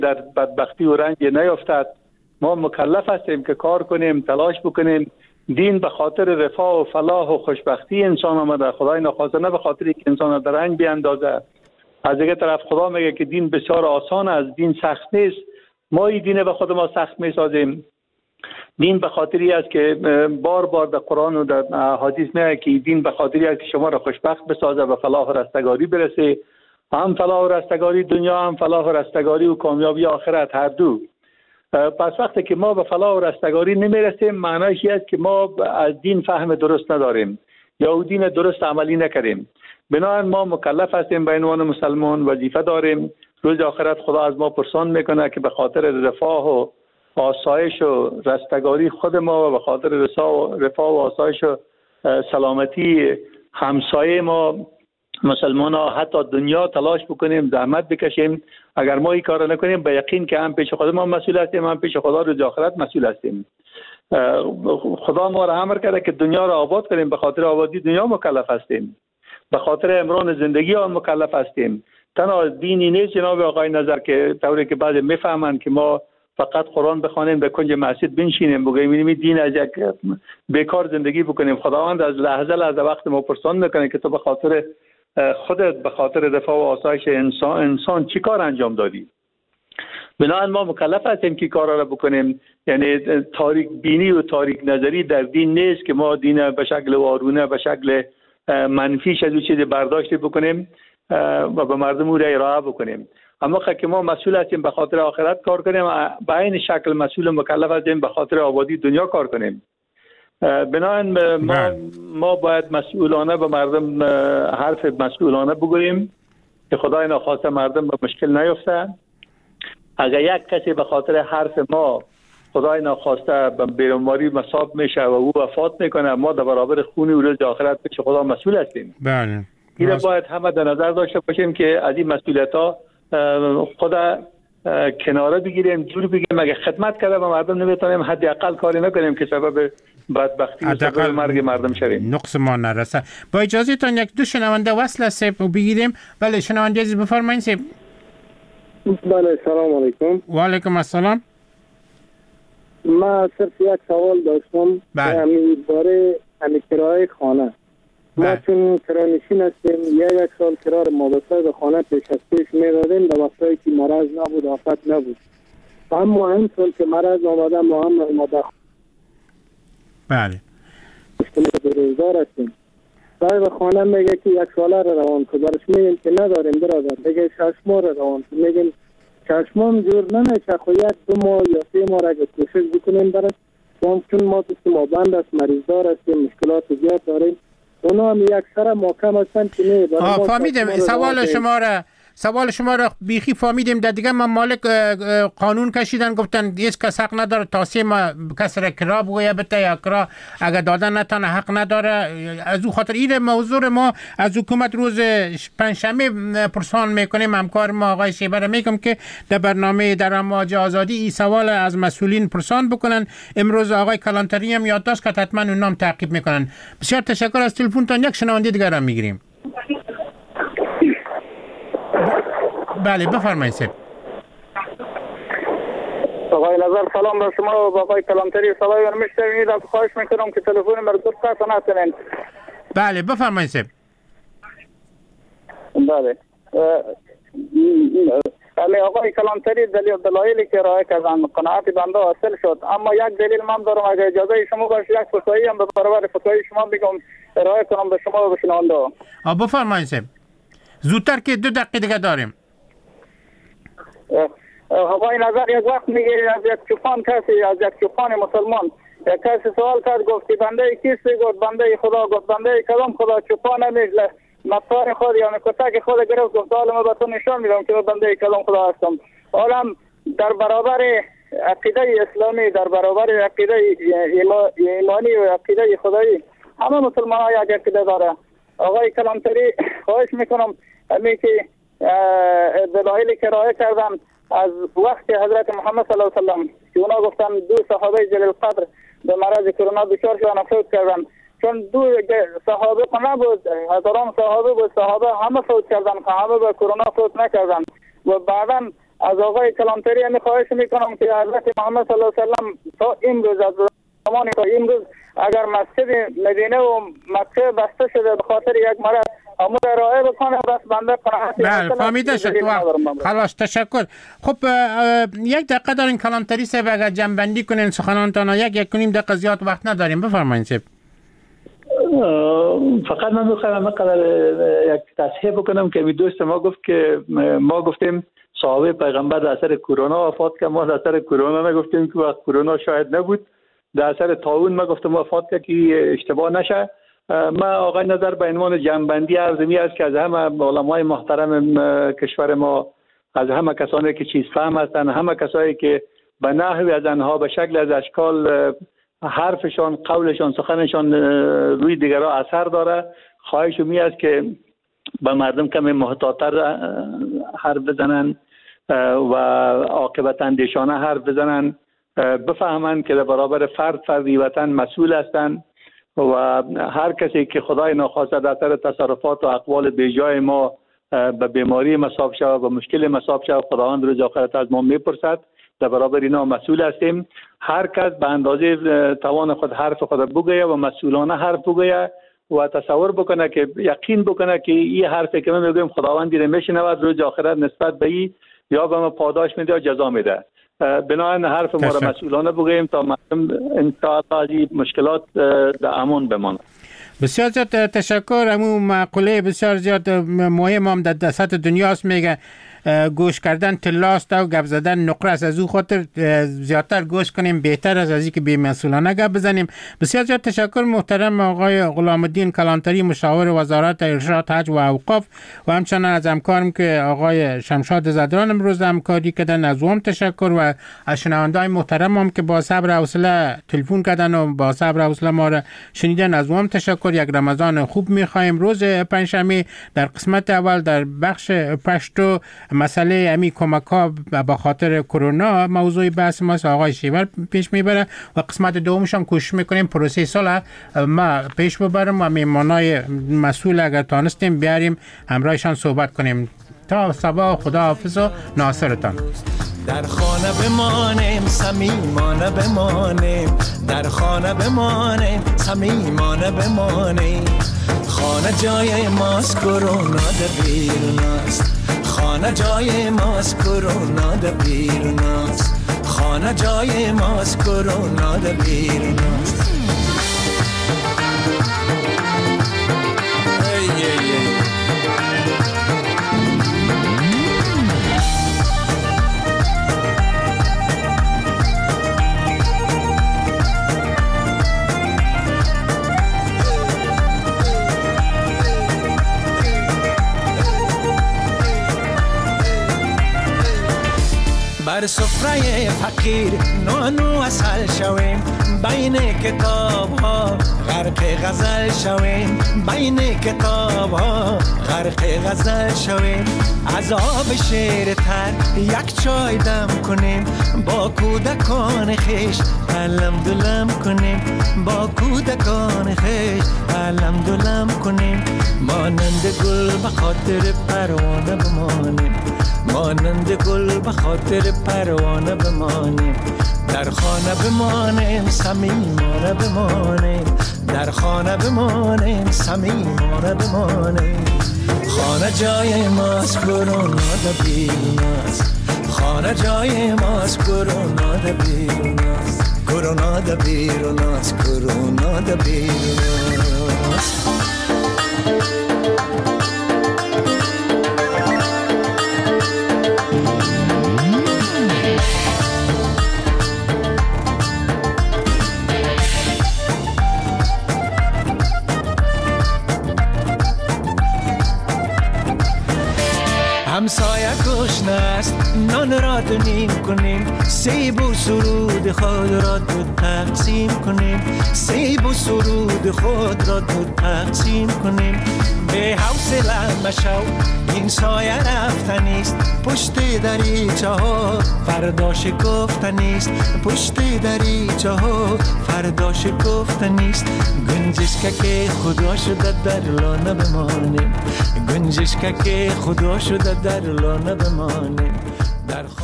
در بدبختی و رنج نیفتد. ما مکلف هستیم که کار کنیم، تلاش بکنیم. دین به خاطر رفاه و فلاح و خوشبختی انسان آمده، خدای نخواسته نه به خاطر که انسان در رنج بیاندازه. از دیگه طرف خدا میگه که دین بسیار آسان است، دین سخت نیست. ما این دین به خود ما سخت میسازیم. دین به خاطری است که بار بار در قرآن و در احادیث میگه که دین به خاطری است که شما را خوشبخت بسازه و فلاح و رستگاری برسه، هم فلاح و رستگاری دنیا، هم فلاح و رستگاری و کامیابی آخرت، هر دو. پس وقتی که ما به فلاح و رستگاری نمیرسیم، معنیش است که ما از دین فهم درست نداریم یا دین درست عملی نکردیم. بنابراین ما مکلف هستیم به عنوان مسلمان، وظیفه داریم. روز آخرت خدا از ما پرسان میکنه که به خاطر رفاه و آسایش و رستگاری خود ما و به خاطر رفاه و آسایش و سلامتی همسایه ما مسلمان ها حتی دنیا تلاش بکنیم، زحمت بکشیم. اگر ما این کار نکنیم به یقین که هم پیش خود ما مسئول هستیم، هم پیش خدا روز آخرت مسئول هستیم. خدا ما را امر کرده که دنیا را آباد کنیم، به خاطر آبادی دنیا مکلف هستیم، به خاطر امران زندگی آن مکلف هستیم. تنها دینی نیست جناب آقای نظر که طوری که بعضی میفهمند که ما فقط قرآن بخوانیم در کنج مسجد بنشینیم بگیم این دین از یک بیکار زندگی بکنیم. خداوند از لحظه وقت ما پرسان میکنه که تو به خاطر خودت، به خاطر رفاه و آسایش انسان چی کار انجام دادی؟ بنابراین ما مکلف هستیم که کارا را بکنیم. یعنی تاریک بینی و تاریک نظری در دین نیست که ما دین به شکل وارونه، به شکل منفیش از اون چیز برداشت بکنیم و به مردم او را ارائه بکنیم. اما که ما مسئول هستیم به خاطر آخرت کار کنیم، به این شکل مسئول مکلف هستیم به خاطر آبادی دنیا کار کنیم. بنابراین ما باید مسئولانه به مردم حرف مسئولانه بگوییم که خدای نخواسته مردم به مشکل نیفته. اگر یک کسی به خاطر حرف ما خدای نخواسته به بیماری مصاب میشه و او وفات میکنه، ما در برابر خون او روز آخرت پیش خدا مسئول هستیم. بله. این باید همه در نظر داشته باشیم که از این مسئولیت ها خدا کناره بگیریم، دور بگیریم. اگه خدمت کرده به مردم نمیتونیم حداقل کاری نکنیم که سبب بدبختی و سبب مرگ مردم شویم. نقص ما نرسه. با اجازهتون یک دو شنونده وصل است بگیریم. بله شنونده عزیز بفرمایید. بله سلام علیکم. و علیکم السلام. ما صرف یک سوال داشتم همین باره کرایه خانه. ما چون کرانشین هستیم یک سال کرار ما به خانه پیش از پیش میدادیم در وقتایی که مرض نبود، آفت نبود. اما این سال که مرض آمده ما هم مدخل بله روزدار هستیم. صاحب خانه میگه که یک ساله رو روان که برش میگیم که نداریم برادر، میگه 6 ماه رو روان که میگیم 6 ماه جور نمیشه، خو یک 2 ماه یا 3 ماه اگه کوشش بکنیم برش. چون ما ما بند است، مریضدار هستیم، مشکلات زیاد داریم. اونا هم یک سر محکم هستن که نه. فهمیدم سوال شما را بیخی فهمیدیم. در دیگه ممالک قانون کشیدن گفتن هیچ کس حق نداره تا 3 ماه کس را کرا بگویه بته یا کرا اگر دادن نتانه حق نداره. از او خاطر این موضوع ما از حکومت روز پنجشنبه پرسان میکنیم. همکار ما آقای شیبر میگم که در برنامه در امواج آزادی این سوال از مسئولین پرسان بکنن. امروز آقای کلانتری هم یادداشت کرد، حتما اون نام تعقیب میکنن. بسیار تشکر از تلفنتون. یک شنونده دیگر هم میگیریم. بله بفرمایید سید. آقای نظر سلام بر شما و آقای کلانتری. صدای من میشنوید؟ از خواهش میکنم که تلفن مرا قطع نکنین. بله بفرمایید سید. بله آقای کلانتری دلایلی که ارائه کردن قناعت بنده حاصل شد، اما یک دلیل من دارم. اگر اجازه شما باشه یک فتوایی هم به برابر فتوایی شما بگم ارائه کنم به شما و به شنونده. بفرمایید سید. زودتر که 2 دقیقه دیگه داریم. آقای نظر یک وقت میگه از یک چوپان کسی، از یک چوپان مسلمان یک کسی سوال کرد، گفتی بنده کیستی؟ گفت بنده خدا. گفت بنده کدام خدا؟ چوپان نمیگه مطار خود یا کتک خود گرفت. گفت حالا من به تو نشان میدم که بنده کدام خدا هستم. حالا در برابر عقیده اسلامی، در برابر عقیده ایمانی و عقیده خدایی همه مسلمان ها یک عقیده داره. آقای کلانتری خواهش میکنم همین که دلایلی که ارائه کردن از وقت حضرت محمد صلی الله علیه و سلم که اونا گفتن 2 صحابه جلیل قدر به مرض کرونا دچار شدن فوت کردن. چون 2 صحابه نبود، هزاران صحابه بود، صحابه همه فوت کردن، همه به کرونا فوت نکردن. و بعدا از آقای کلانتری می خواهش میکنم که حضرت محمد صلی الله علیه و سلم تا امروز از زمان تا امروز اگر مسجد مدینه و مکه بسته شده به خاطر یک مرض امور ارائه بکنه بس بنده قناعت. بله فهمیده شد. خلاص تشکر. خب یک دقیقه دارین کلانتری صاحب اگر جنبندی کنین سخنانتان یک کنیم دقیقه زیاد وقت نداریم بفرمایید صاحب. فقط من میخوام مقدار یک تصحیح بکنم که می دوست ما گفت که ما گفتیم صحابه پیغمبر در اثر کرونا وفات کرد. ما در اثر کرونا نگفتیم که وقت کرونا شاید نبود. در اثر طاعون ما گفتم وفات کرد که اشتباه نشه. ما آقای نظر به عنوان جنبندی عرضمی است که از همه علمای محترم کشور ما، از همه کسانی که چیز فهم هستند، همه کسایی که به نحوی از آنها به شکل از اشکال حرفشان، قولشان، سخنشان روی دیگران اثر داره، خواهش می است که به مردم کمی محتاط‌تر حرف بزنن و عاقبت اندیشانه حرف بزنن، بفهمند که در برابر فردی وطن مسئول هستند و هر کسی که خدای ناخواسته در اثر تصرفات و اقوال بیجای ما به بیماری مصاب شود و مشکل مصاب شود، خداوند روز آخرت از ما میپرسد. در برابر اینا مسئول هستیم. هر کس به اندازه توان خود حرف خود بگوید و مسئولانه حرف بگوید و تصور بکنه که یقین بکنه که این حرفی که ما میگویم خداوند دیره میشنود، روز آخرت نسبت به این یا به ما پاداش میده یا جزا میده. بنابراین حرف ما را مسئولانه بگوییم تا مردم انشاءالله مشکلات در امان بمانند. بسیار زیاد تشکر. امو مقوله بسیار زیاد مهم هم در دست دنیاست، میگه گوش کردن طلاست و گپ زدن نقره است. از او خاطر زیادتر گوش کنیم بهتر است از اینکه بی‌مسئولانه گپ بزنیم. بسیار زیاد تشکر محترم آقای غلام الدین کلانتری مشاور وزارت ارشاد حج و اوقاف و همچنان از همکارم که آقای شمشاد زدران امروز همکاری کردن از اون تشکر و از شنونده‌های محترم هم که با صبر و حوصله تلفن کردن و با صبر و حوصله ما را شنیدن از اون تشکر. یک رمضان خوب می‌خوایم. روز پنجشنبه در قسمت اول در بخش پشتو مسئله امی کمک ها با خاطر کرونا موضوع بحث ما آقای شیور پیش میبره و قسمت دومش هم کوشش میکنیم پروسه صلح ما پیش ببریم و میمانای مسئول اگر تانستیم بیاریم همراهشان صحبت کنیم. تا صبح خدا حافظ و ناصرتان. در خانه بمانیم صمیمانه بمانیم، در خانه بمانیم صمیمانه بمانیم. خانه جای ماست کرونا در بیرون است، خانه جای ماست کرونا در بیرون است، خانه جای ماست کرونا در بیرون است. بر سفره فقیر نان و عسل شویم، بین کتاب ها غرق غزل شویم، بین کتاب ها غرق غزل شویم. از آب شیر تر یک چای دم کنیم، با کودکان خیش علم دلم کنیم، با کودکان خیش علم دلم کنیم. مانند گل به خاطر پروانه بمانیم، مانند گل به خاطر پروانه بمانیم. در خانه بمانیم صمیمانه بمانیم، در خانه بمانیم صمیمانه بمانیم. خانه جای ماست کرونا در بیرون است، خانه جای ماست کرونا در بیرون است، کرونا در بیرون است، کرونا در بیرون است. همسایه گشنه است نان را دو نیم کنیم، سیب و سرود خود را دو تقسیم کنیم، سیب و سرود خود را دو تقسیم کنیم. به حوصله مشو این سایه رفتنیست، پشت دریچه ها فرداش گفتنیست، پشت دریچه ها فرداش گفتنیست. گنجشکه که خدا شده در لانه بمانیم، گنجشکه که خدا شده در لانه بمانیم. در